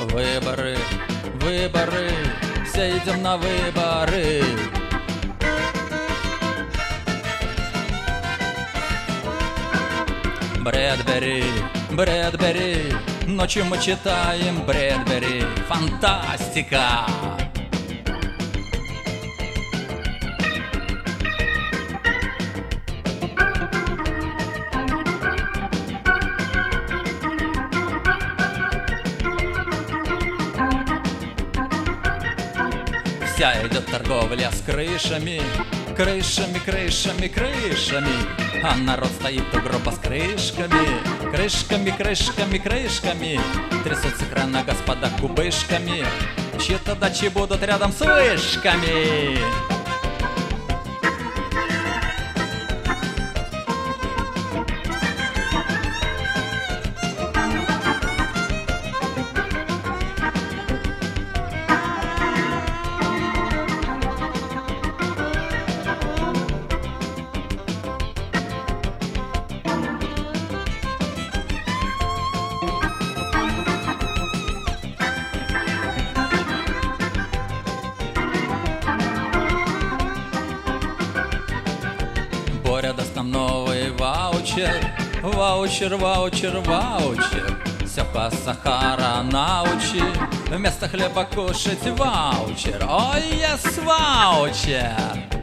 Выборы, выборы, все идем на выборы. Брэдбери, Брэдбери, ночью мы читаем Брэдбери. Фантастика! Вся идет торговля с крышами, крышами, крышами, крышами. А народ стоит у гроба с крышками, крышками, крышками, крышками. Трясутся крана господа кубышками, чьи-то дачи будут рядом с вышками. Боря, даст нам новый ваучер, ваучер, ваучер, ваучер. Все по Сахара научи, вместо хлеба кушать ваучер. Ой, ес, ваучер!